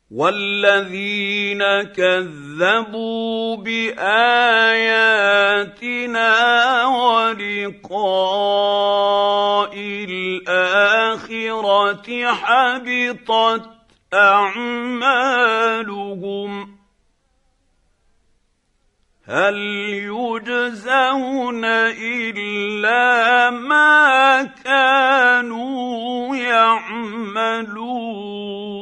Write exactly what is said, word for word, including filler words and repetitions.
والذين كذبوا باياتنا ولقاء الاخره حبطت اعمالهم هل يجزون الا ما كانوا يعملون